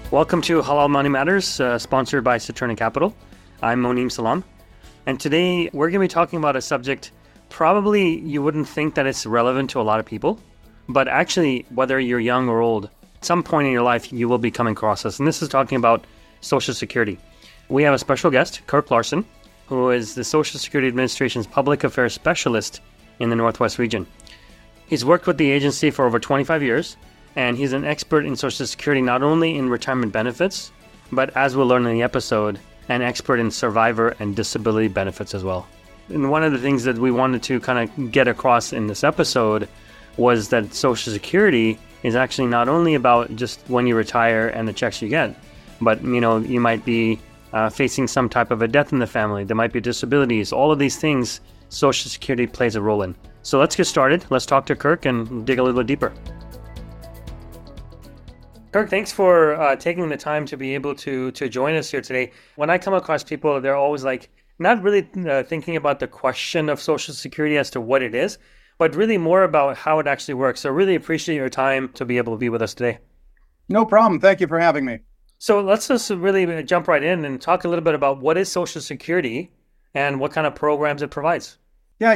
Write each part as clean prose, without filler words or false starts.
Welcome to Halal Money Matters, sponsored by Saturna Capital. I'm Moneem Salam, and today we're going to be talking about a subject probably you wouldn't think that it's relevant to a lot of people, but actually, whether you're young or old, at some point in your life you will be coming across this, and this is talking about Social Security. We have a special guest, Kirk Larson, who is the Social Security Administration's Public Affairs Specialist in the Northwest region. He's worked with the agency for over 25 years, and he's an expert in Social Security, not only in retirement benefits, but as we'll learn in the episode, an expert in survivor and disability benefits as well. And one of the things that we wanted to kind of get across in this episode was that Social Security is actually not only about just when you retire and the checks you get, but you might be facing some type of a death in the family. There might be disabilities. All of these things Social Security plays a role in. So let's get started. Let's talk to Kirk and dig a little deeper. Kirk, thanks for taking the time to be able to join us here today. When I come across people, they're always like, not really thinking about the question of Social Security as to what it is, but really more about how it actually works. So really appreciate your time to be able to be with us today. No problem. Thank you for having me. So let's just really jump right in and talk a little bit about what is Social Security and what kind of programs it provides. Yeah,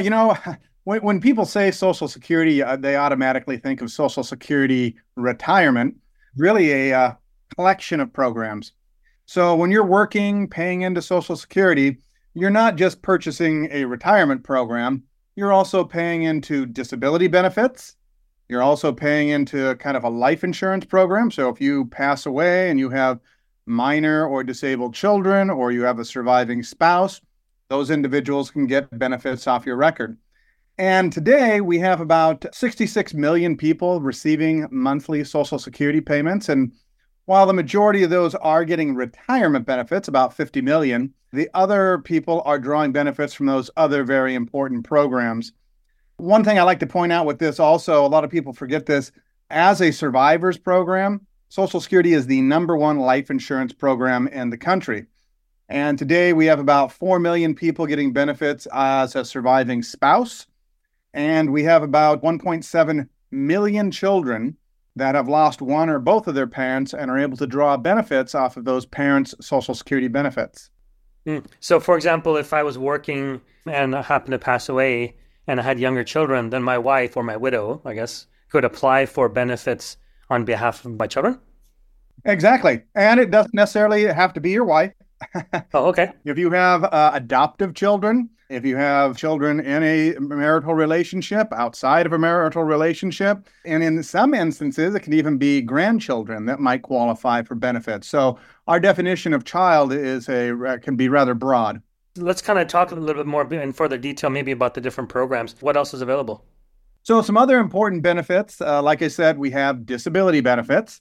when people say Social Security, they automatically think of Social Security retirement. Really a collection of programs. So when you're working, paying into Social Security, you're not just purchasing a retirement program, you're also paying into disability benefits. You're also paying into kind of a life insurance program. So if you pass away and you have minor or disabled children, or you have a surviving spouse, those individuals can get benefits off your record. And today we have about 66 million people receiving monthly Social Security payments. And while the majority of those are getting retirement benefits, about 50 million, the other people are drawing benefits from those other very important programs. One thing I like to point out with this also, a lot of people forget this, as a survivors program, Social Security is the number one life insurance program in the country. And today we have about 4 million people getting benefits as a surviving spouse. And we have about 1.7 million children that have lost one or both of their parents and are able to draw benefits off of those parents' Social Security benefits. So, for example, if I was working and I happened to pass away and I had younger children, then my wife or my widow, I guess, could apply for benefits on behalf of my children? Exactly. And it doesn't necessarily have to be your wife. Oh, okay. If you have adoptive children, if you have children in a marital relationship, outside of a marital relationship, and in some instances, it can even be grandchildren that might qualify for benefits. So our definition of child can be rather broad. Let's kind of talk a little bit more in further detail maybe about the different programs. What else is available? So some other important benefits, like I said, we have disability benefits.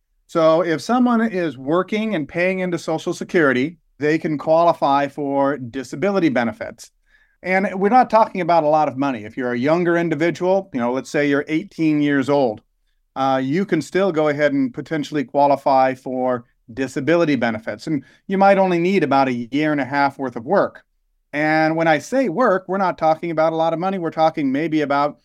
So if someone is working and paying into Social Security, they can qualify for disability benefits. And we're not talking about a lot of money. If you're a younger individual, let's say you're 18 years old, you can still go ahead and potentially qualify for disability benefits. And you might only need about a year and a half worth of work. And when I say work, we're not talking about a lot of money. We're talking maybe about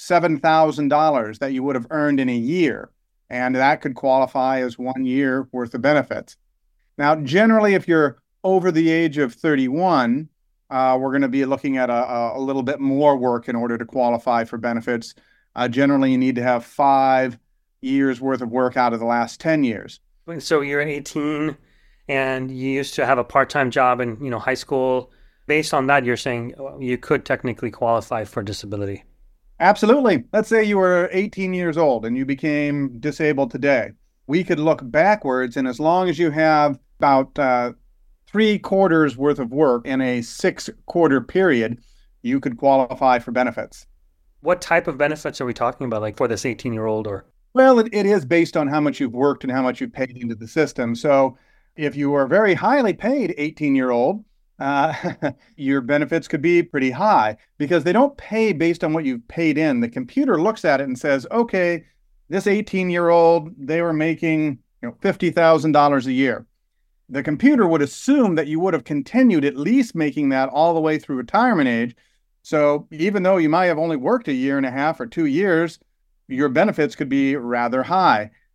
$7,000 that you would have earned in a year. And that could qualify as 1 year worth of benefits. Now, generally, if you're over the age of 31, we're going to be looking at a little bit more work in order to qualify for benefits. Generally, you need to have 5 years worth of work out of the last 10 years. So you're 18 and you used to have a part-time job in high school. Based on that, you're saying you could technically qualify for disability. Absolutely. Let's say you were 18 years old and you became disabled today. We could look backwards, and as long as you have about 3 quarters worth of work in a 6-quarter period, you could qualify for benefits. What type of benefits are we talking about, like for this 18-year-old or? Well, it is based on how much you've worked and how much you've paid into the system. So if you are very highly paid 18-year-old, your benefits could be pretty high because they don't pay based on what you've paid in. The computer looks at it and says, okay, this 18-year-old, they were making $50,000 a year. The computer would assume that you would have continued at least making that all the way through retirement age. So even though you might have only worked a year and a half or 2 years, your benefits could be rather high.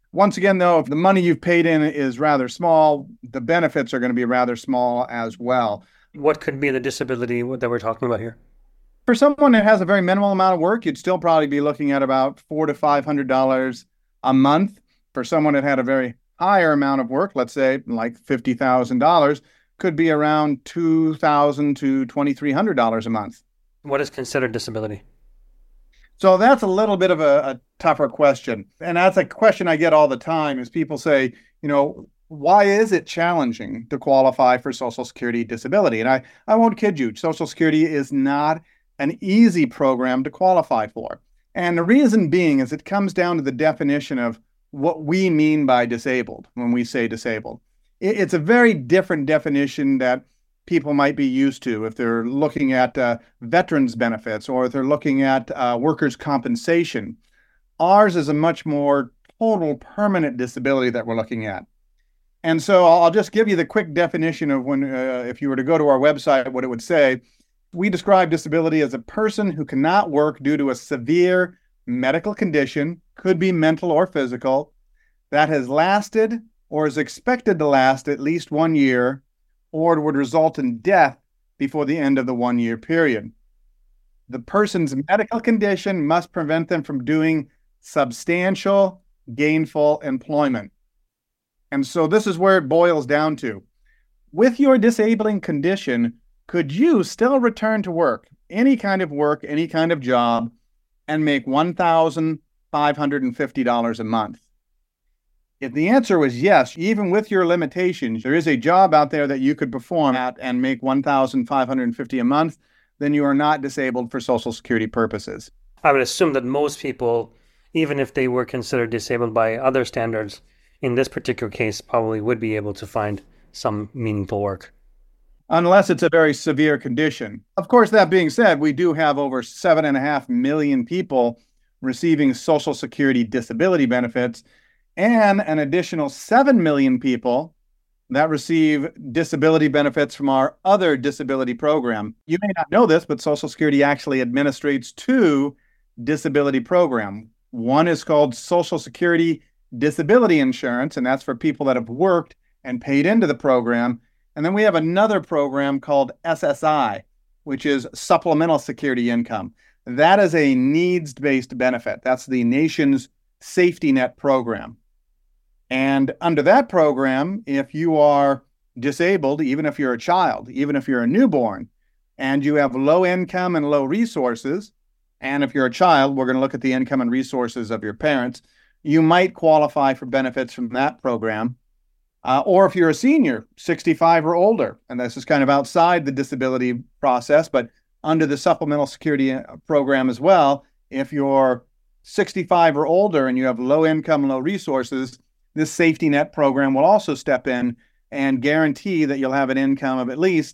Once again, though, if the money you've paid in is rather small, the benefits are going to be rather small as well. What could be the disability that we're talking about here? For someone that has a very minimal amount of work, you'd still probably be looking at about $400 to $500 a month. For someone that had a very higher amount of work, let's say like $50,000, could be around $2,000 to $2,300 a month. What is considered disability? So that's a little bit of a tougher question. And that's a question I get all the time is people say, why is it challenging to qualify for Social Security disability? And I won't kid you, Social Security is not an easy program to qualify for. And the reason being is it comes down to the definition of what we mean by disabled when we say disabled. It's a very different definition that people might be used to if they're looking at veterans benefits or if they're looking at workers' compensation. Ours is a much more total permanent disability that we're looking at. And so I'll just give you the quick definition of when, if you were to go to our website, what it would say. We describe disability as a person who cannot work due to a severe medical condition, could be mental or physical, that has lasted or is expected to last at least 1 year, or would result in death before the end of the 1 year period. The person's medical condition must prevent them from doing substantial, gainful employment. And so this is where it boils down to. With your disabling condition, could you still return to work, any kind of work, any kind of job, and make $1,550 a month? If the answer was yes, even with your limitations, there is a job out there that you could perform at and make $1,550 a month, then you are not disabled for Social Security purposes. I would assume that most people, even if they were considered disabled by other standards, in this particular case, probably would be able to find some meaningful work. Unless it's a very severe condition. Of course, that being said, we do have over 7.5 million people receiving Social Security disability benefits and an additional 7 million people that receive disability benefits from our other disability program. You may not know this, but Social Security actually administrates 2 disability programs. One is called Social Security Disability Insurance, and that's for people that have worked and paid into the program. And then we have another program called SSI, which is Supplemental Security Income. That is a needs-based benefit. That's the nation's safety net program. And under that program, if you are disabled, even if you're a child, even if you're a newborn, and you have low income and low resources, and if you're a child, we're going to look at the income and resources of your parents, you might qualify for benefits from that program. Or if you're a senior, 65 or older, and this is kind of outside the disability process, but under the Supplemental Security program as well, if you're 65 or older and you have low income, low resources, this safety net program will also step in and guarantee that you'll have an income of at least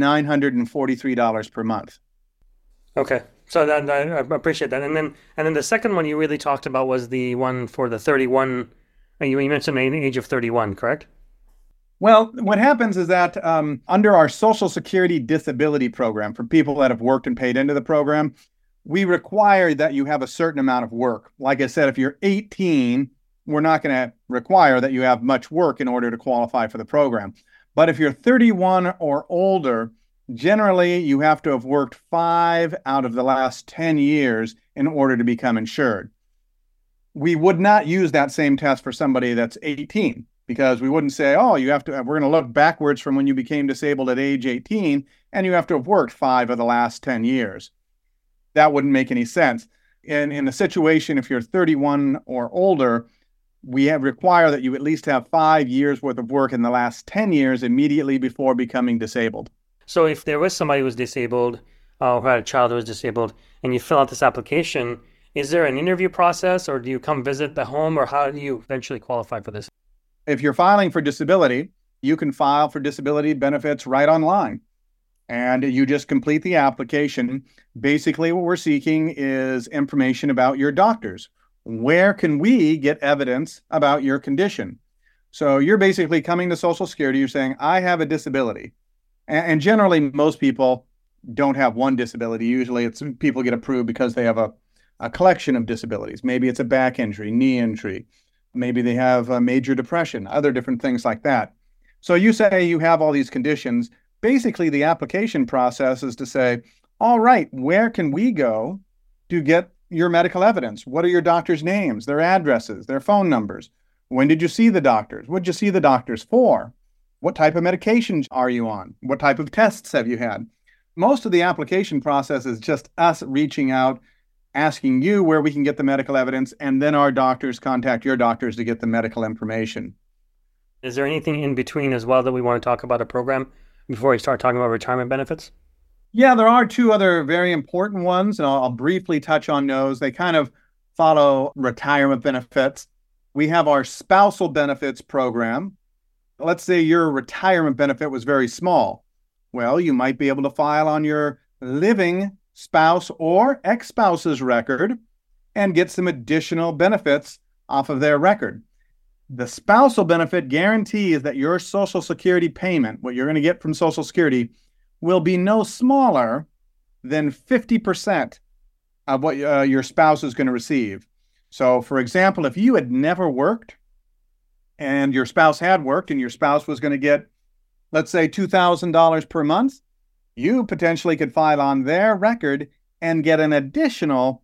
$943 per month. Okay. So that, I appreciate that. And then the second one you really talked about was the one for the 31. You mentioned the age of 31, correct? Well, what happens is that under our Social Security disability program, for people that have worked and paid into the program, we require that you have a certain amount of work. Like I said, if you're 18, we're not going to require that you have much work in order to qualify for the program. But if you're 31 or older, generally you have to have worked 5 out of the last 10 years in order to become insured. We would not use that same test for somebody that's 18, because we wouldn't say, oh, we're going to look backwards from when you became disabled at age 18, and you have to have worked 5 of the last 10 years. That wouldn't make any sense. In a situation, if you're 31 or older, we require that you at least have 5 years worth of work in the last 10 years immediately before becoming disabled. So if there was somebody who was disabled, or had a child who was disabled, and you fill out this application, is there an interview process, or do you come visit the home, or how do you eventually qualify for this? If you're filing for disability, you can file for disability benefits right online. And you just complete the application. Basically, what we're seeking is information about your doctors. Where can we get evidence about your condition? So you're basically coming to Social Security, you're saying, I have a disability. And generally, most people don't have one disability. Usually it's people get approved because they have a collection of disabilities. Maybe it's a back injury, knee injury, Maybe they have a major depression, other different things like that. So you say you have all these conditions. Basically, the application process is to say, all right, where can we go to get your medical evidence? What are your doctor's names, their addresses, their phone numbers? When did you see the doctors? What did you see the doctors for? What type of medications are you on? What type of tests have you had? Most of the application process is just us reaching out, asking you where we can get the medical evidence, and then our doctors contact your doctors to get the medical information. Is there anything in between as well that we want to talk about a program before we start talking about retirement benefits? Yeah, there are two other very important ones, and I'll briefly touch on those. They kind of follow retirement benefits. We have our spousal benefits program. Let's say your retirement benefit was very small. Well, you might be able to file on your living spouse or ex-spouse's record and get some additional benefits off of their record. The spousal benefit guarantees that your Social Security payment, what you're going to get from Social Security, will be no smaller than 50% of what your spouse is going to receive. So, for example, if you had never worked and your spouse had worked and your spouse was going to get, let's say, $2,000 per month, you potentially could file on their record and get an additional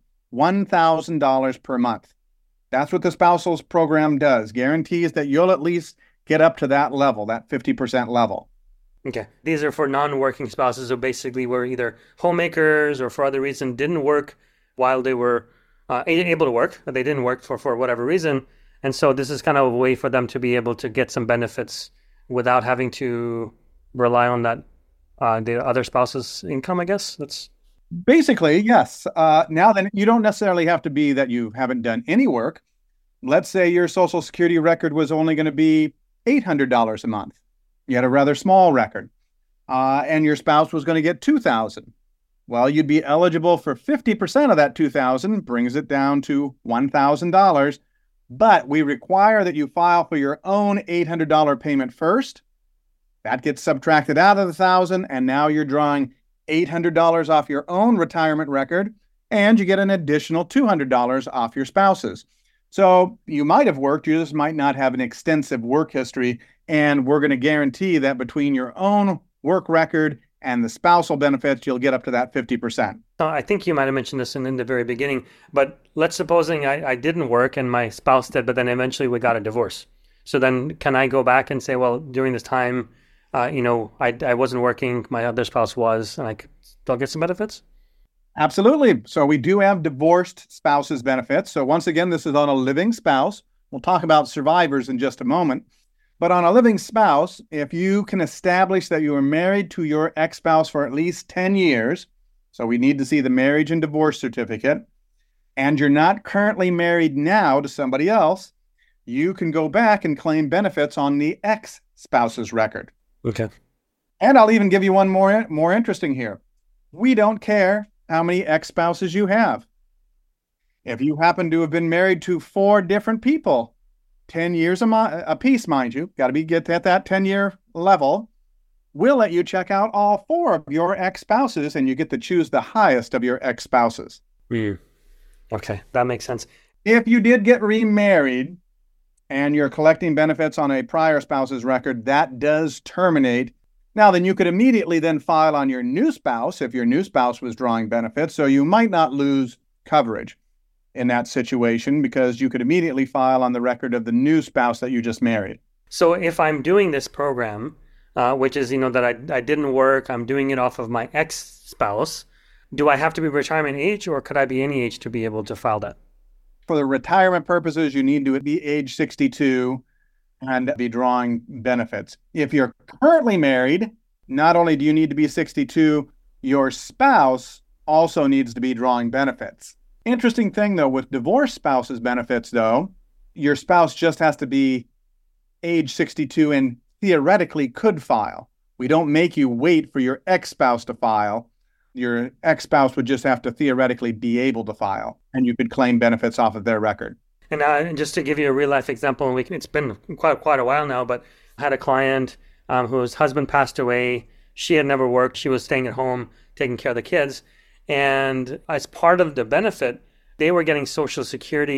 $1,000 per month. That's what the spousal program does, guarantees that you'll at least get up to that level, that 50% level. Okay. These are for non-working spouses who basically were either homemakers or for other reason didn't work while they were able to work, but they didn't work for whatever reason. And so this is kind of a way for them to be able to get some benefits without having to rely on that the other spouse's income, I guess. That's basically, yes. Now then, you don't necessarily have to be that you haven't done any work. Let's say your Social Security record was only going to be $800 a month. You had a rather small record, and your spouse was going to get $2,000. Well, you'd be eligible for 50% of that $2,000, brings it down to $1,000. But we require that you file for your own $800 payment first. That gets subtracted out of the $1,000, and now you're drawing $800 off your own retirement record, and you get an additional $200 off your spouse's. So you might have worked, you just might not have an extensive work history, and we're going to guarantee that between your own work record and the spousal benefits, you'll get up to that 50%. I think you might have mentioned this in the very beginning, but let's supposing I didn't work and my spouse did, but then eventually we got a divorce. So then can I go back and say, well, during this time, I wasn't working, my other spouse was, and I could still get some benefits? Absolutely. So we do have divorced spouses benefits. So once again, this is on a living spouse. We'll talk about survivors in just a moment. But on a living spouse, if you can establish that you were married to your ex-spouse for at least 10 years, so we need to see the marriage and divorce certificate, and you're not currently married now to somebody else, you can go back and claim benefits on the ex-spouse's record. Okay. And I'll even give you one more interesting here. We don't care how many ex-spouses you have. If you happen to have been married to 4 different people, 10 years a piece, mind you, got to get at that 10-year level, we'll let you check out all 4 of your ex-spouses, and you get to choose the highest of your ex-spouses. Okay, that makes sense. If you did get remarried and you're collecting benefits on a prior spouse's record, that does terminate. Now, then you could immediately then file on your new spouse if your new spouse was drawing benefits, so you might not lose coverage in that situation because you could immediately file on the record of the new spouse that you just married. So if I'm doing this program, which is, that I didn't work, I'm doing it off of my ex-spouse, do I have to be retirement age or could I be any age to be able to file that? For the retirement purposes, you need to be age 62 and be drawing benefits. If you're currently married, not only do you need to be 62, your spouse also needs to be drawing benefits. Interesting thing, though, with divorced spouses benefits, though, your spouse just has to be age 62 and theoretically could file. We don't make you wait for your ex-spouse to file. Your ex-spouse would just have to theoretically be able to file, and you could claim benefits off of their record. And just to give you a real-life example, it's been quite a while now, but I had a client whose husband passed away. She had never worked. She was staying at home, taking care of the kids. And as part of the benefit, they were getting Social Security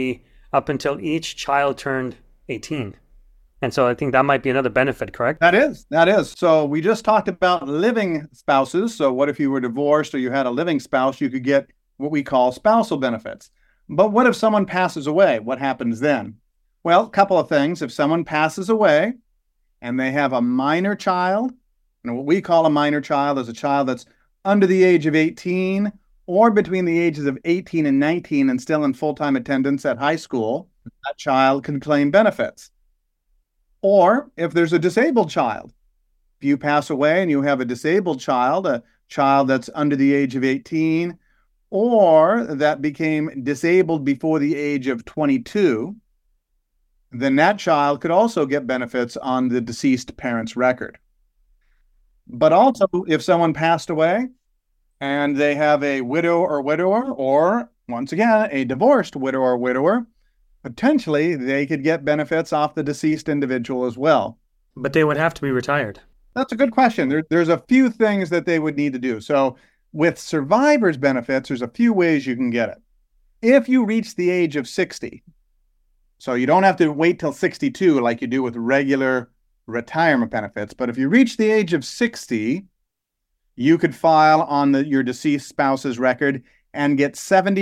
up until each child turned 18. And so I think that might be another benefit, correct? That is. So we just talked about living spouses. So what if you were divorced or you had a living spouse? You could get what we call spousal benefits. But what if someone passes away? What happens then? Well, a couple of things. If someone passes away and they have a minor child, and what we call a minor child is a child that's under the age of 18 or between the ages of 18 and 19 and still in full-time attendance at high school, that child can claim benefits. Or if there's a disabled child, if you pass away and you have a disabled child, a child that's under the age of 18, or that became disabled before the age of 22, then that child could also get benefits on the deceased parent's record. But also, if someone passed away and they have a widow or widower, or once again, a divorced widow or widower, potentially they could get benefits off the deceased individual as well. But they would have to be retired. That's a good question. There's a few things that they would need to do. So with survivor's benefits, there's a few ways you can get it. If you reach the age of 60, so you don't have to wait till 62 like you do with regular retirement benefits, but if you reach the age of 60, you could file on your deceased spouse's record and get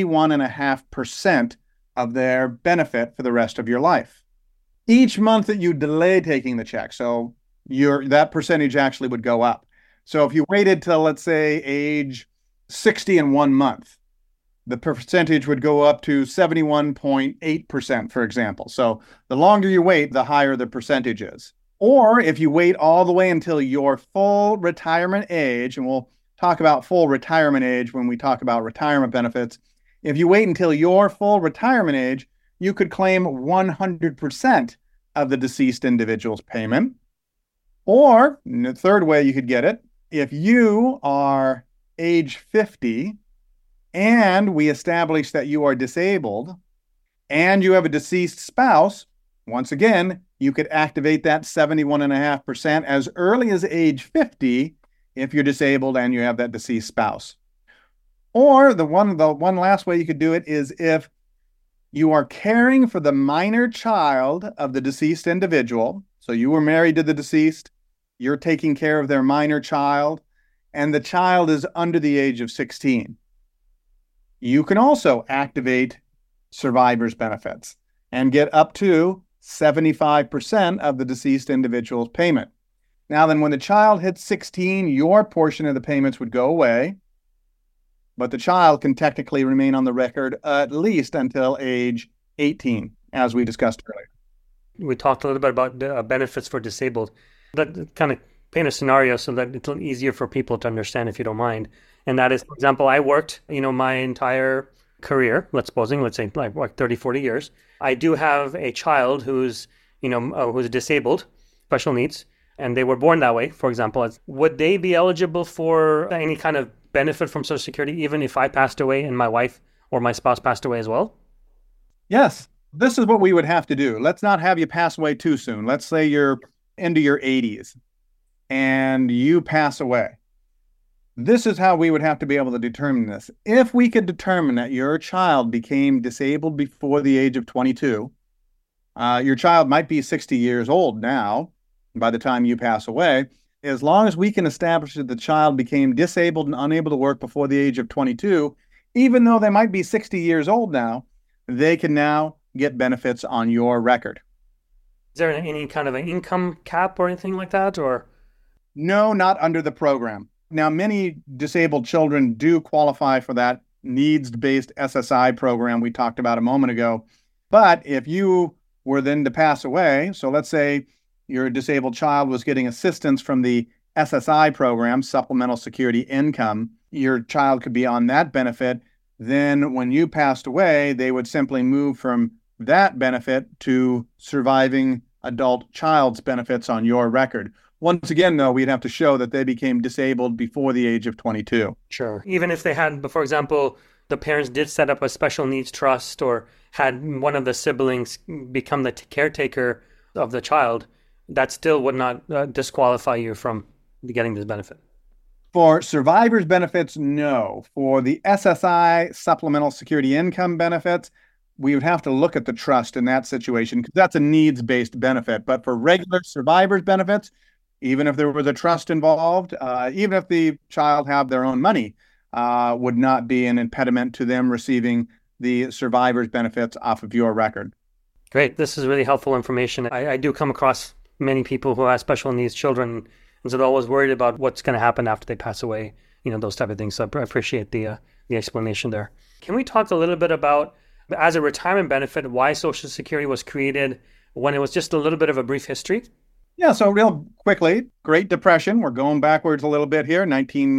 71.5% of their benefit for the rest of your life. Each month that you delay taking the check, so that percentage actually would go up. So if you waited till, let's say, age 60 in 1 month, the percentage would go up to 71.8%, for example. So the longer you wait, the higher the percentage is. Or if you wait all the way until your full retirement age, and we'll talk about full retirement age when we talk about retirement benefits, if you wait until your full retirement age, you could claim 100% of the deceased individual's payment. Or, the third way you could get it, if you are age 50 and we establish that you are disabled and you have a deceased spouse, once again, you could activate that 71.5% as early as age 50 if you're disabled and you have that deceased spouse. Or the one last way you could do it is if you are caring for the minor child of the deceased individual. So you were married to the deceased, you're taking care of their minor child, and the child is under the age of 16. You can also activate survivor's benefits and get up to 75% of the deceased individual's payment. Now then, when the child hits 16, your portion of the payments would go away, but the child can technically remain on the record at least until age 18, as we discussed earlier. We talked a little bit about the benefits for disabled. That kind of paint a scenario so that it's a little easier for people to understand, if you don't mind. And that is, for example, I worked, my entire career, let's say like 30, 40 years. I do have a child who's disabled, special needs, and they were born that way, for example. Would they be eligible for any kind of benefit from Social Security, even if I passed away and my wife or my spouse passed away as well? Yes. This is what we would have to do. Let's not have you pass away too soon. Let's say you're into your 80s and you pass away. This is how we would have to be able to determine this. If we could determine that your child became disabled before the age of 22, your child might be 60 years old now by the time you pass away. As long as we can establish that the child became disabled and unable to work before the age of 22, even though they might be 60 years old now, they can now get benefits on your record. Is there any kind of an income cap or anything like that? Or no, not under the program. Now, many disabled children do qualify for that needs-based SSI program we talked about a moment ago. But if you were then to pass away, so let's say your disabled child was getting assistance from the SSI program, Supplemental Security Income, your child could be on that benefit. Then when you passed away, they would simply move from that benefit to surviving adult child's benefits on your record. Once again, though, we'd have to show that they became disabled before the age of 22. Sure. Even if they had, for example, the parents did set up a special needs trust or had one of the siblings become the caretaker of the child, that still would not disqualify you from getting this benefit. For survivor's benefits, no. For the SSI, Supplemental Security Income benefits, we would have to look at the trust in that situation because that's a needs-based benefit. But for regular survivors benefits, even if there was a trust involved, even if the child had their own money, would not be an impediment to them receiving the survivors benefits off of your record. Great. This is really helpful information. I do come across many people who have special needs children, and so they're always worried about what's going to happen after they pass away, those type of things. So I appreciate the explanation there. Can we talk a little bit about, as a retirement benefit, why Social Security was created when it was just a little bit of a brief history? Yeah, so real quickly, Great Depression, we're going backwards a little bit here,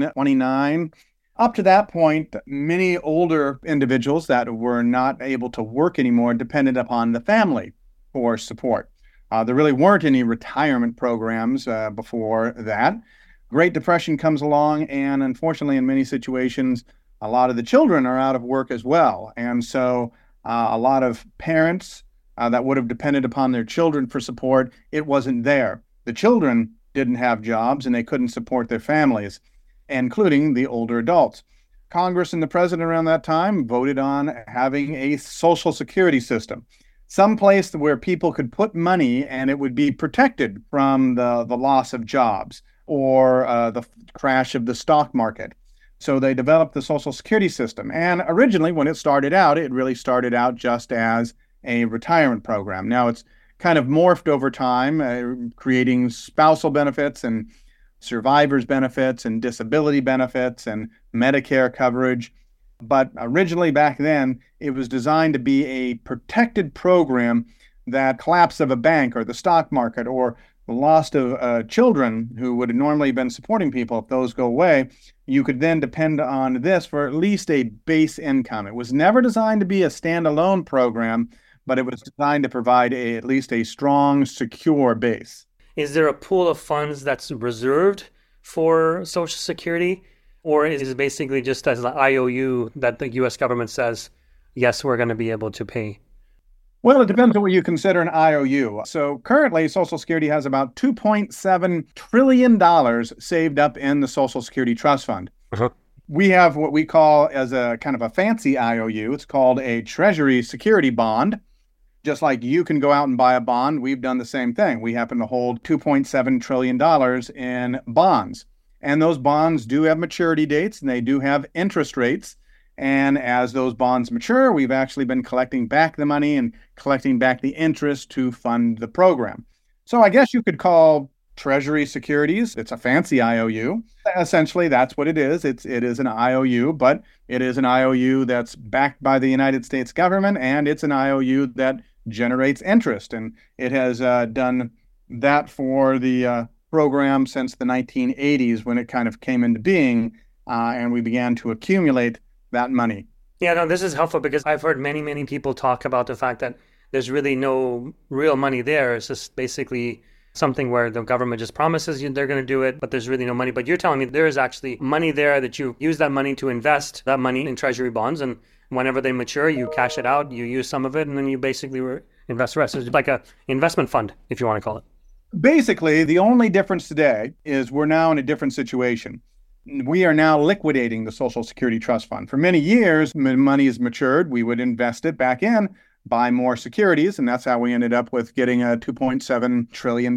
1929. Up to that point, many older individuals that were not able to work anymore depended upon the family for support. There really weren't any retirement programs before that. Great Depression comes along, and unfortunately, in many situations, a lot of the children are out of work as well. And so a lot of parents that would have depended upon their children for support, it wasn't there. The children didn't have jobs and they couldn't support their families, including the older adults. Congress and the president around that time voted on having a Social Security system, someplace where people could put money and it would be protected from the loss of jobs or the crash of the stock market. So they developed the Social Security system. And originally, when it started out, it really started out just as a retirement program. Now it's kind of morphed over time, creating spousal benefits and survivors benefits and disability benefits and Medicare coverage. But originally back then, it was designed to be a protected program that collapse of a bank or the stock market or the loss of children who would have normally been supporting people, if those go away, you could then depend on this for at least a base income. It was never designed to be a standalone program, but it was designed to provide at least a strong, secure base. Is there a pool of funds that's reserved for Social Security? Or is it basically just as an IOU that the U.S. government says, yes, we're going to be able to pay? Well, it depends on what you consider an IOU. So currently, Social Security has about $2.7 trillion saved up in the Social Security Trust Fund. Uh-huh. We have what we call as a kind of a fancy IOU. It's called a Treasury Security Bond. Just like you can go out and buy a bond, we've done the same thing. We happen to hold $2.7 trillion in bonds. And those bonds do have maturity dates and they do have interest rates. And as those bonds mature, we've actually been collecting back the money and collecting back the interest to fund the program. So I guess you could call Treasury securities, it's a fancy IOU. Essentially, that's what it is. It is an IOU, but it is an IOU that's backed by the United States government, and it's an IOU that generates interest. And it has done that for the program since the 1980s when it kind of came into being, and we began to accumulate that money. Yeah, no, this is helpful because I've heard many people talk about the fact that there's really no real money there. It's just basically something where the government just promises you they're going to do it, but there's really no money. But you're telling me there is actually money there that you use that money to invest that money in treasury bonds, and whenever they mature, you cash it out, you use some of it, and then you basically invest the rest. It's like an investment fund, if you want to call it. Basically, the only difference today is we're now in a different situation. We are now liquidating the Social Security Trust Fund. For many years, when money is matured, we would invest it back in, buy more securities, and that's how we ended up with getting a $2.7 trillion.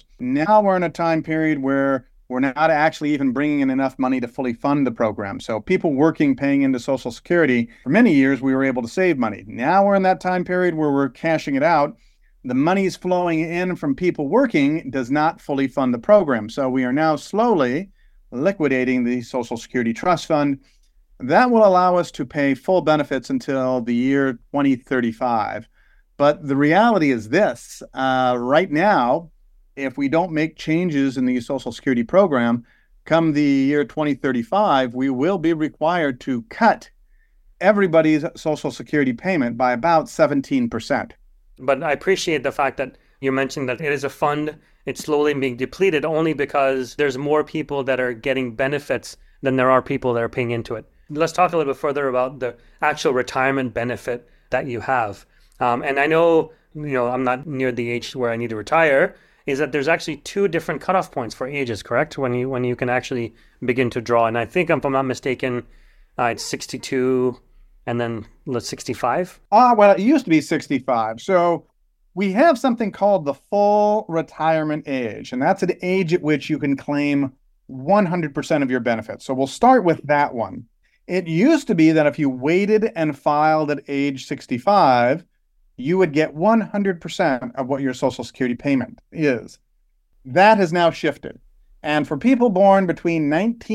Now we're in a time period where we're not actually even bringing in enough money to fully fund the program. So people working, paying into Social Security, for many years, we were able to save money. Now we're in that time period where we're cashing it out. The money's flowing in from people working does not fully fund the program. So we are now slowly liquidating the Social Security Trust Fund. That will allow us to pay full benefits until the year 2035. But the reality is this, right now, if we don't make changes in the Social Security program, come the year 2035, we will be required to cut everybody's Social Security payment by about 17%. But I appreciate the fact that you mentioned that it is a fund. It's slowly being depleted only because there's more people that are getting benefits than there are people that are paying into it. Let's talk a little bit further about the actual retirement benefit that you have. And I know, I'm not near the age where I need to retire, is that there's actually two different cutoff points for ages, correct? When you can actually begin to draw. And I think, if I'm not mistaken, it's 62 and then let's 65? Well, it used to be 65. So we have something called the full retirement age, and that's an age at which you can claim 100% of your benefits. So we'll start with that one. It used to be that if you waited and filed at age 65, you would get 100% of what your Social Security payment is. That has now shifted. And for people born between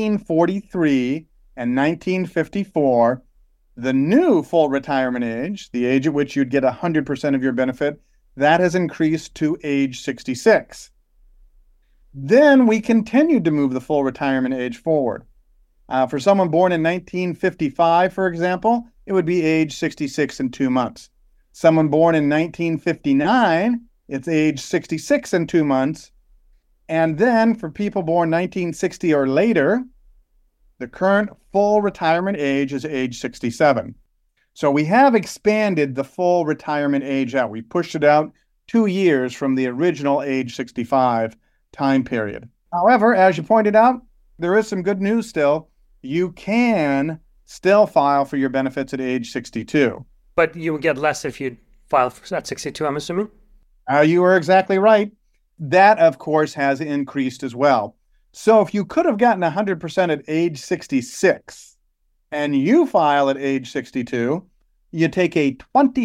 1943 and 1954, the new full retirement age, the age at which you'd get 100% of your benefit, that has increased to age 66. Then we continued to move the full retirement age forward. For someone born in 1955, for example, it would be age 66 and 2 months. Someone born in 1959, it's age 66 and 2 months. And then for people born 1960 or later, the current full retirement age is age 67. So we have expanded the full retirement age out. We pushed it out 2 years from the original age 65 time period. However, as you pointed out, there is some good news still. You can still file for your benefits at age 62. But you would get less if you file at 62, I'm assuming? You are exactly right. That, of course, has increased as well. So if you could have gotten 100% at age 66 and you file at age 62, you take a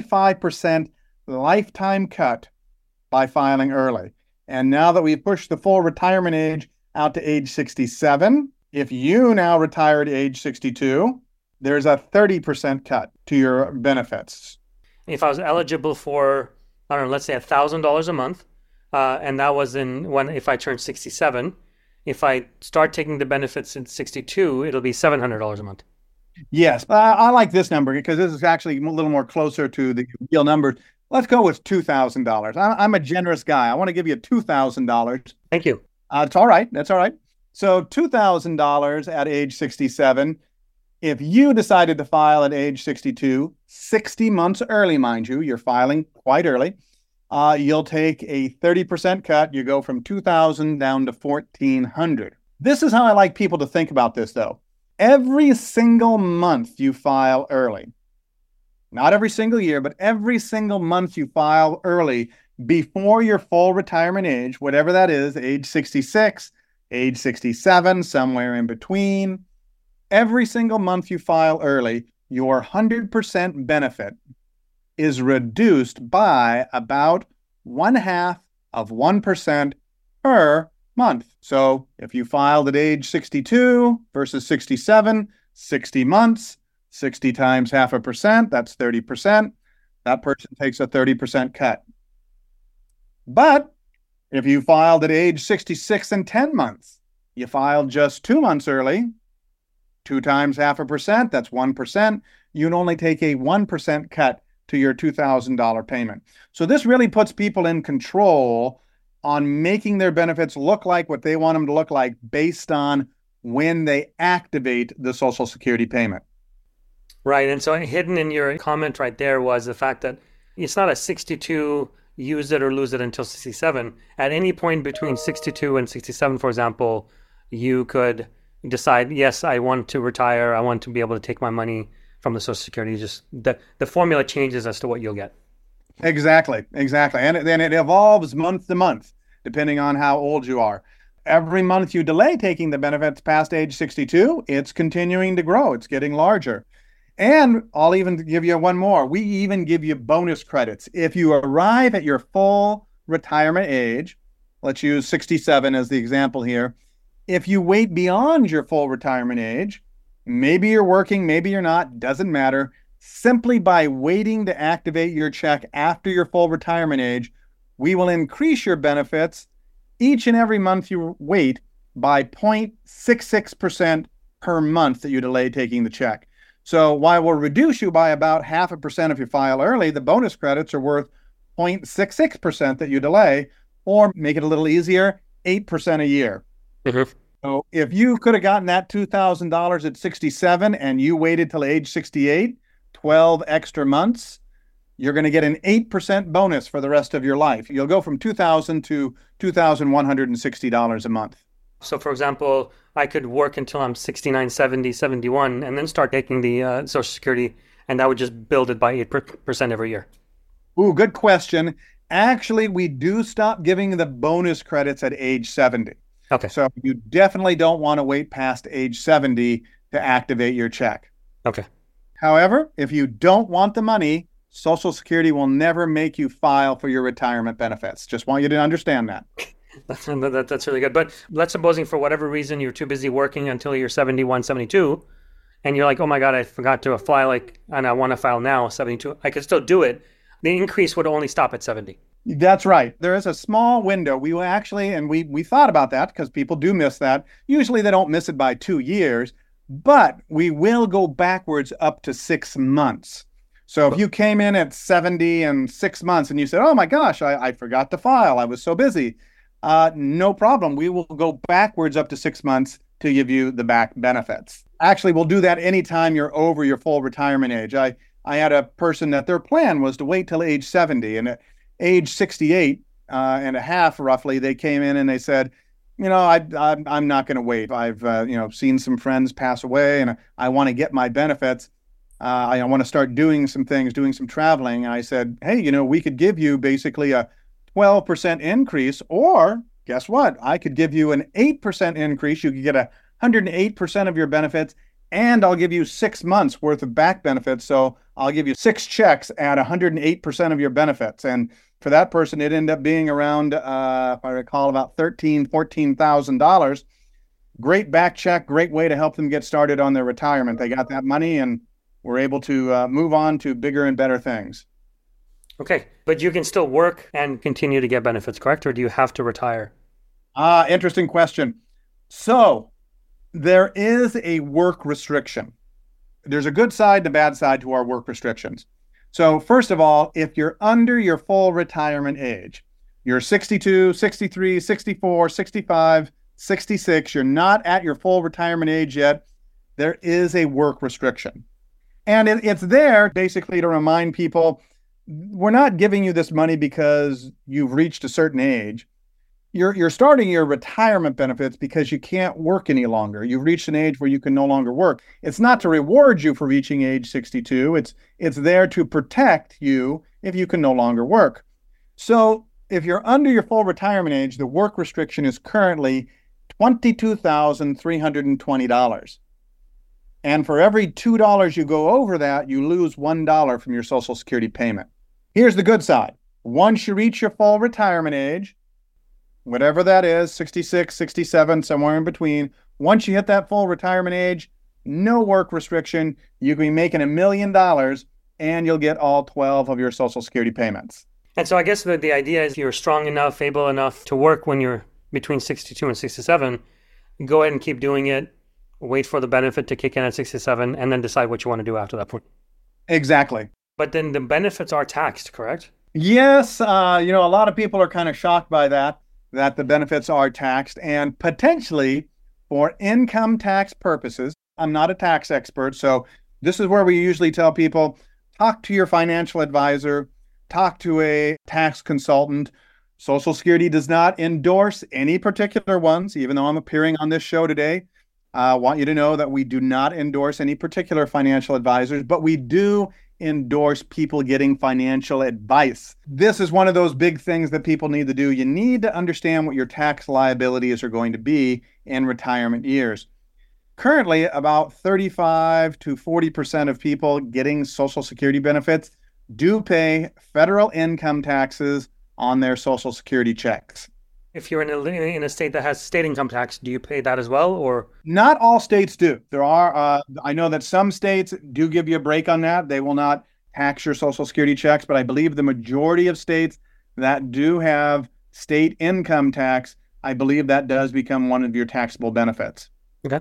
25% lifetime cut by filing early. And now that we've pushed the full retirement age out to age 67, if you now retire at age 62, there's a 30% cut to your benefits. If I was eligible for, I don't know, let's say $1,000 a month, and that was if I turned 67, if I start taking the benefits in 62, it'll be $700 a month. Yes, I like this number because this is actually a little more closer to the real number. Let's go with $2,000. I'm a generous guy. I want to give you $2,000. Thank you. It's all right. That's all right. So $2,000 at age 67. If you decided to file at age 62, 60 months early, mind you, you're filing quite early, you'll take a 30% cut. You go from $2,000 down to $1,400. This is how I like people to think about this, though. Every single month you file early, not every single year, but every single month you file early before your full retirement age, whatever that is, age 66, age 67, somewhere in between. Every single month you file early, your 100% benefit is reduced by about 0.5% per month. So if you filed at age 62 versus 67, 60 months, 60 times 0.5%, that's 30%. That person takes a 30% cut. But if you filed at age 66 and 10 months, you filed just 2 months early, 2 times 0.5%, that's 1%. You'd only take a 1% cut to your $2,000 payment. So this really puts people in control on making their benefits look like what they want them to look like based on when they activate the Social Security payment. Right. And so hidden in your comment right there was the fact that it's not a 62, use it or lose it until 67. At any point between 62 and 67, for example, you could decide, yes, I want to retire. I want to be able to take my money from the Social Security. Just the formula changes as to what you'll get. Exactly. And then it evolves month to month, depending on how old you are. Every month you delay taking the benefits past age 62, it's continuing to grow. It's getting larger. And I'll even give you one more. We even give you bonus credits. If you arrive at your full retirement age, let's use 67 as the example here. If you wait beyond your full retirement age, maybe you're working, maybe you're not, doesn't matter. Simply by waiting to activate your check after your full retirement age, we will increase your benefits each and every month you wait by 0.66% per month that you delay taking the check. So while we'll reduce you by about 0.5% if you file early, the bonus credits are worth 0.66% that you delay, or make it a little easier, 8% a year. Mm-hmm. So if you could have gotten that $2,000 at 67 and you waited till age 68, 12 extra months, you're going to get an 8% bonus for the rest of your life. You'll go from $2,000 to $2,160 a month. So, for example, I could work until I'm 69, 70, 71, and then start taking the Social Security, and that would just build it by 8% every year? Ooh, good question. Actually, we do stop giving the bonus credits at age 70. Okay. So you definitely don't want to wait past age 70 to activate your check. Okay. However, if you don't want the money, Social Security will never make you file for your retirement benefits. Just want you to understand that. That's really good. But let's supposing for whatever reason you're too busy working until you're 71, 72, and you're like, oh my God, I forgot to file, and I want to file now, 72. I could still do it. The increase would only stop at 70. That's right. There is a small window. We will actually, and we thought about that because people do miss that. Usually they don't miss it by 2 years, but we will go backwards up to 6 months. So if you came in at 70 and 6 months and you said, oh my gosh, I forgot to file, I was so busy, no problem. We will go backwards up to 6 months to give you the back benefits. Actually, we'll do that anytime you're over your full retirement age. I had a person that their plan was to wait till age 70, and at age 68 and a half, roughly, they came in and they said, I'm not going to wait. I've seen some friends pass away, and I want to get my benefits. I want to start doing some things, doing some traveling. And I said, hey, we could give you basically a 12% increase, or guess what? I could give you an 8% increase. You could get 108% of your benefits, and I'll give you 6 months worth of back benefits. So I'll give you 6 checks at 108% of your benefits. And for that person, it ended up being around, if I recall, about $13,000, $14,000. Great back check, great way to help them get started on their retirement. They got that money and were able to move on to bigger and better things. Okay, but you can still work and continue to get benefits, correct? Or do you have to retire? Interesting question. So there is a work restriction. There's a good side and a bad side to our work restrictions. So first of all, if you're under your full retirement age, you're 62, 63, 64, 65, 66, you're not at your full retirement age yet, there is a work restriction. And it's there basically to remind people, we're not giving you this money because you've reached a certain age. You're starting your retirement benefits because you can't work any longer. You've reached an age where you can no longer work. It's not to reward you for reaching age 62. It's there to protect you if you can no longer work. So if you're under your full retirement age, the work restriction is currently $22,320. And for every $2 you go over that, you lose $1 from your Social Security payment. Here's the good side. Once you reach your full retirement age, whatever that is, 66, 67, somewhere in between, once you hit that full retirement age, no work restriction, you can be making $1 million and you'll get all 12 of your Social Security payments. And so I guess the idea is you're strong enough, able enough to work when you're between 62 and 67, go ahead and keep doing it, wait for the benefit to kick in at 67, and then decide what you want to do after that point. Exactly. But then the benefits are taxed, correct? Yes. A lot of people are kind of shocked by that the benefits are taxed, and potentially for income tax purposes. I'm not a tax expert, so this is where we usually tell people, talk to your financial advisor, talk to a tax consultant. Social Security does not endorse any particular ones, even though I'm appearing on this show today. I want you to know that we do not endorse any particular financial advisors, but we do endorse people getting financial advice. This is one of those big things that people need to do. You need to understand what your tax liabilities are going to be in retirement years. Currently, about 35 to 40% of people getting Social Security benefits do pay federal income taxes on their Social Security checks. If you're in a state that has state income tax, do you pay that as well, or? Not all states do. There are, I know that some states do give you a break on that. They will not tax your Social Security checks, but I believe the majority of states that do have state income tax, I believe that does become one of your taxable benefits. Okay.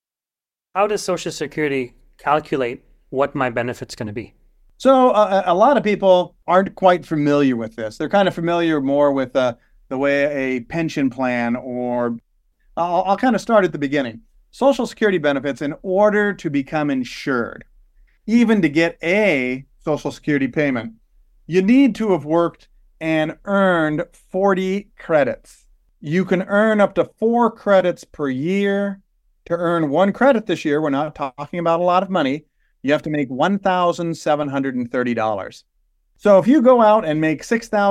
How does Social Security calculate what my benefit's going to be? So a lot of people aren't quite familiar with this. They're kind of familiar more with the way a pension plan, or I'll kind of start at the beginning. Social Security benefits, in order to become insured, even to get a Social Security payment, you need to have worked and earned 40 credits. You can earn up to 4 credits per year. To earn 1 credit this year, we're not talking about a lot of money. You have to make $1,730. So if you go out and make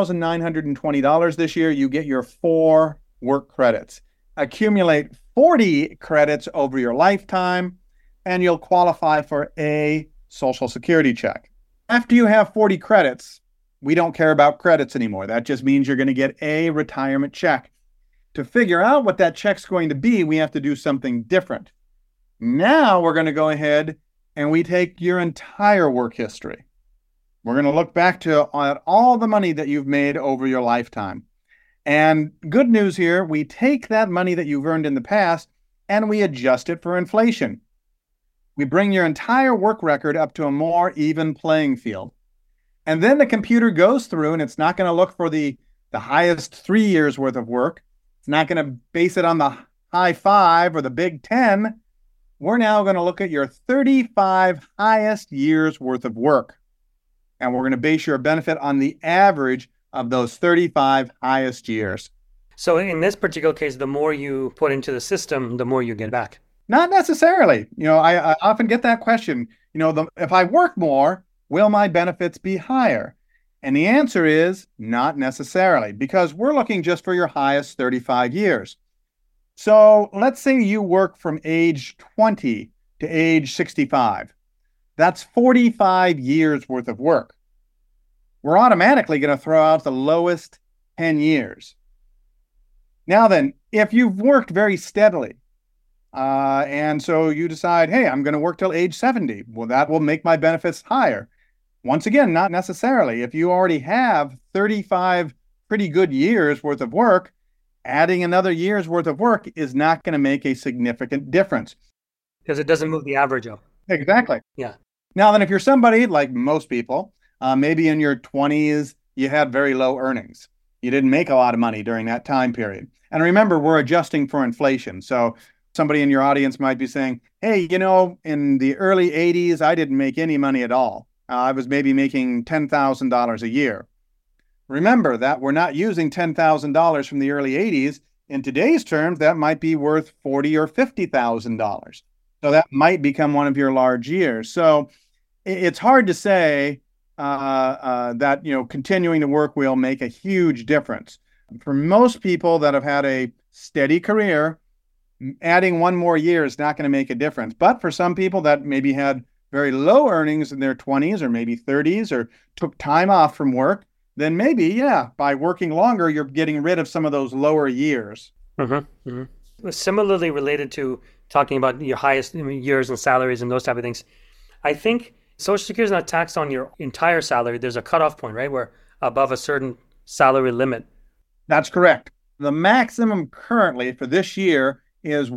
$6,920 this year, you get your 4 work credits. Accumulate 40 credits over your lifetime, and you'll qualify for a Social Security check. After you have 40 credits, we don't care about credits anymore. That just means you're going to get a retirement check. To figure out what that check's going to be, we have to do something different. Now we're going to go ahead and we take your entire work history. We're going to look back at all the money that you've made over your lifetime. And good news here, we take that money that you've earned in the past and we adjust it for inflation. We bring your entire work record up to a more even playing field. And then the computer goes through and it's not going to look for the highest 3 years worth of work. It's not going to base it on the high 5 or the big 10. We're now going to look at your 35 highest years worth of work. And we're going to base your benefit on the average of those 35 highest years. So in this particular case, the more you put into the system, the more you get back. Not necessarily. I often get that question. If I work more, will my benefits be higher? And the answer is not necessarily, because we're looking just for your highest 35 years. So let's say you work from age 20 to age 65. That's 45 years worth of work. We're automatically going to throw out the lowest 10 years. Now then, if you've worked very steadily, and so you decide, hey, I'm going to work till age 70, well, that will make my benefits higher. Once again, not necessarily. If you already have 35 pretty good years worth of work, adding another year's worth of work is not going to make a significant difference. Because it doesn't move the average up. Exactly. Yeah. Now then, if you're somebody like most people, maybe in your 20s, you had very low earnings. You didn't make a lot of money during that time period. And remember, we're adjusting for inflation. So somebody in your audience might be saying, hey, in the early 80s, I didn't make any money at all. I was maybe making $10,000 a year. Remember that we're not using $10,000 from the early 80s. In today's terms, that might be worth $40,000 or $50,000. So that might become one of your large years. So it's hard to say that continuing to work will make a huge difference. For most people that have had a steady career, adding one more year is not going to make a difference. But for some people that maybe had very low earnings in their 20s or maybe 30s or took time off from work, then maybe, by working longer, you're getting rid of some of those lower years. Mm-hmm. Mm-hmm. Similarly related to talking about your highest years and salaries and those type of things, I think Social Security is not taxed on your entire salary. There's a cutoff point, right, where above a certain salary limit. That's correct. The maximum currently for this year is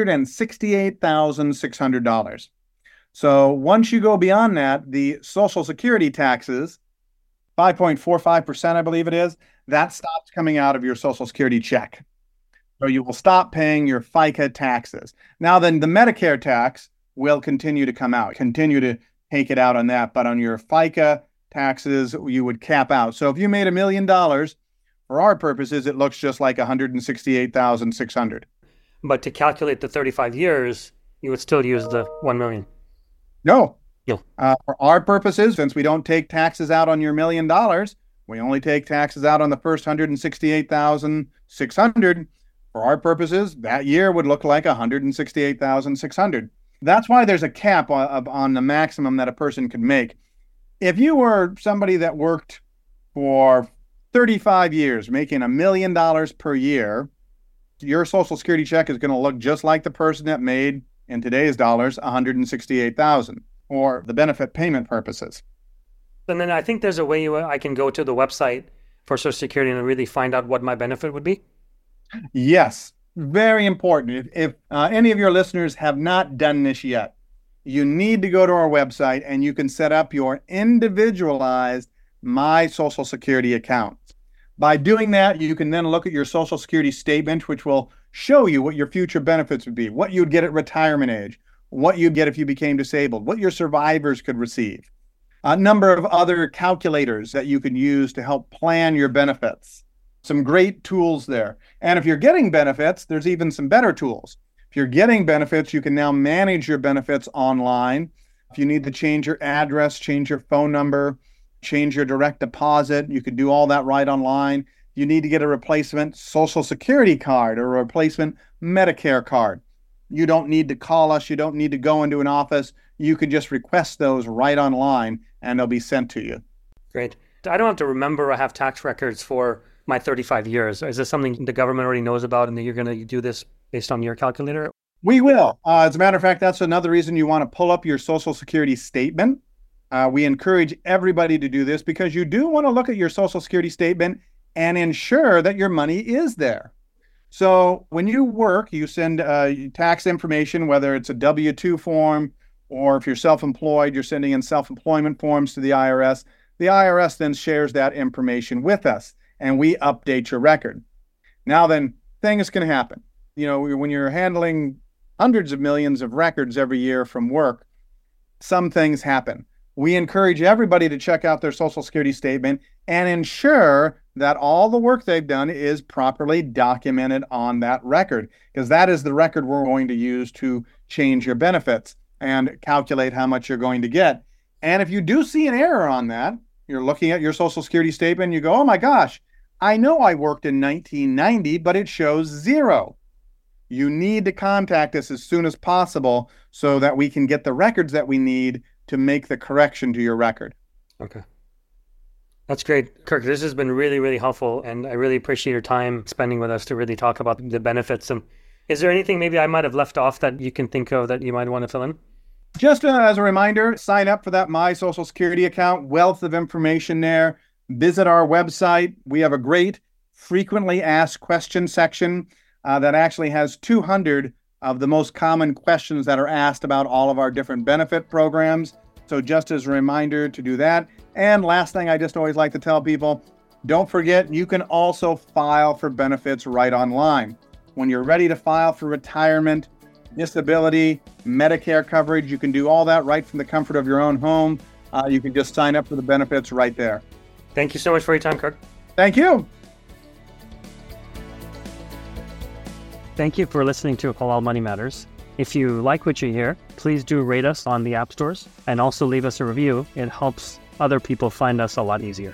$168,600. So once you go beyond that, the Social Security taxes, 5.45%, I believe it is, that stops coming out of your Social Security check. So you will stop paying your FICA taxes. Now then, the Medicare tax will continue to come out, continue to take it out on that. But on your FICA taxes, you would cap out. So if you made $1 million, for our purposes, it looks just like $168,600. But to calculate the 35 years, you would still use the $1 million. No. For our purposes, since we don't take taxes out on your $1 million, we only take taxes out on the first $168,600. For our purposes, that year would look like $168,600. That's why there's a cap on the maximum that a person could make. If you were somebody that worked for 35 years, making $1 million per year, your Social Security check is going to look just like the person that made, in today's dollars, $168,000, or the benefit payment purposes. And then I think there's a way I can go to the website for Social Security and really find out what my benefit would be. Yes, very important. If any of your listeners have not done this yet, you need to go to our website and you can set up your individualized My Social Security account. By doing that, you can then look at your Social Security statement, which will show you what your future benefits would be, what you'd get at retirement age, what you'd get if you became disabled, what your survivors could receive, a number of other calculators that you can use to help plan your benefits. Some great tools there. And if you're getting benefits, there's even some better tools. If you're getting benefits, you can now manage your benefits online If you need to change your address, change your phone number, change your direct deposit, you can do all that right online. You need to get a replacement Social Security card or a replacement Medicare card. You don't need to call us. You don't need to go into an office. You can just request those right online and they'll be sent to you. Great. I don't have to remember I have tax records for my 35 years. Is this something the government already knows about and that you're going to do this based on your calculator? We will. As a matter of fact, that's another reason you want to pull up your Social Security statement. We encourage everybody to do this because you do want to look at your Social Security statement and ensure that your money is there. So when you work, you send tax information, whether it's a W-2 form or if you're self-employed, you're sending in self-employment forms to the IRS. The IRS then shares that information with us and we update your record. Now then, things can happen. You know, when you're handling hundreds of millions of records every year from work, some things happen. We encourage everybody to check out their Social Security statement and ensure that all the work they've done is properly documented on that record, because that is the record we're going to use to change your benefits and calculate how much you're going to get. And if you do see an error on that, you're looking at your Social Security statement and you go, oh my gosh, I know I worked in 1990, but it shows 0. You need to contact us as soon as possible so that we can get the records that we need to make the correction to your record. Okay. That's great. Kirk, this has been really, really helpful, and I really appreciate your time spending with us to really talk about the benefits. And is there anything maybe I might have left off that you can think of that you might want to fill in? Just as a reminder, sign up for that My Social Security account, wealth of information there. Visit our website. We have a great frequently asked questions section that actually has 200 of the most common questions that are asked about all of our different benefit programs. So just as a reminder to do that. And last thing I just always like to tell people, don't forget, you can also file for benefits right online. When you're ready to file for retirement, disability, Medicare coverage, you can do all that right from the comfort of your own home. You can just sign up for the benefits right there. Thank you so much for your time, Kirk. Thank you. Thank you for listening to Halal Money Matters. If you like what you hear, please do rate us on the app stores and also leave us a review. It helps other people find us a lot easier.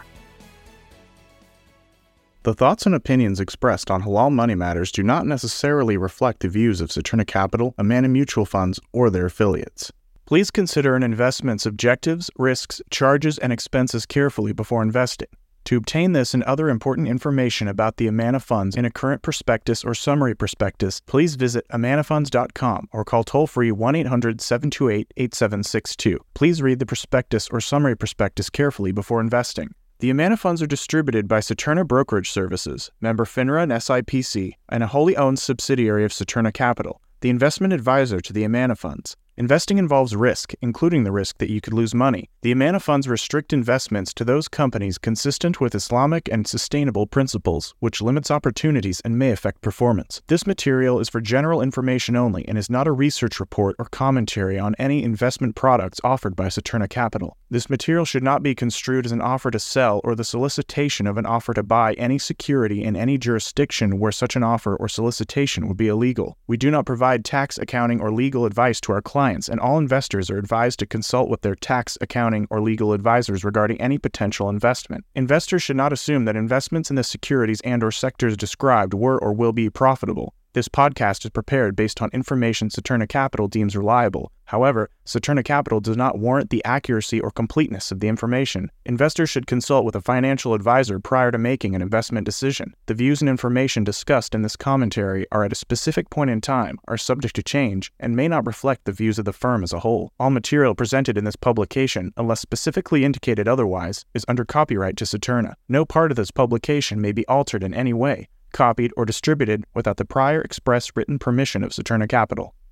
The thoughts and opinions expressed on Halal Money Matters do not necessarily reflect the views of Saturna Capital, Amana Mutual Funds, or their affiliates. Please consider an investment's objectives, risks, charges, and expenses carefully before investing. To obtain this and other important information about the Amana Funds in a current prospectus or summary prospectus, please visit amanafunds.com or call toll-free 1-800-728-8762. Please read the prospectus or summary prospectus carefully before investing. The Amana Funds are distributed by Saturna Brokerage Services, member FINRA and SIPC, and a wholly owned subsidiary of Saturna Capital, the investment advisor to the Amana Funds. Investing involves risk, including the risk that you could lose money. The Amana Funds restrict investments to those companies consistent with Islamic and sustainable principles, which limits opportunities and may affect performance. This material is for general information only and is not a research report or commentary on any investment products offered by Saturna Capital. This material should not be construed as an offer to sell or the solicitation of an offer to buy any security in any jurisdiction where such an offer or solicitation would be illegal. We do not provide tax, accounting, or legal advice to our clients, and all investors are advised to consult with their tax, accounting, or legal advisors regarding any potential investment. Investors should not assume that investments in the securities and/or sectors described were or will be profitable. This podcast is prepared based on information Saturna Capital deems reliable. However, Saturna Capital does not warrant the accuracy or completeness of the information. Investors should consult with a financial advisor prior to making an investment decision. The views and information discussed in this commentary are at a specific point in time, are subject to change, and may not reflect the views of the firm as a whole. All material presented in this publication, unless specifically indicated otherwise, is under copyright to Saturna. No part of this publication may be altered in any way, copied, or distributed without the prior express written permission of Saturna Capital.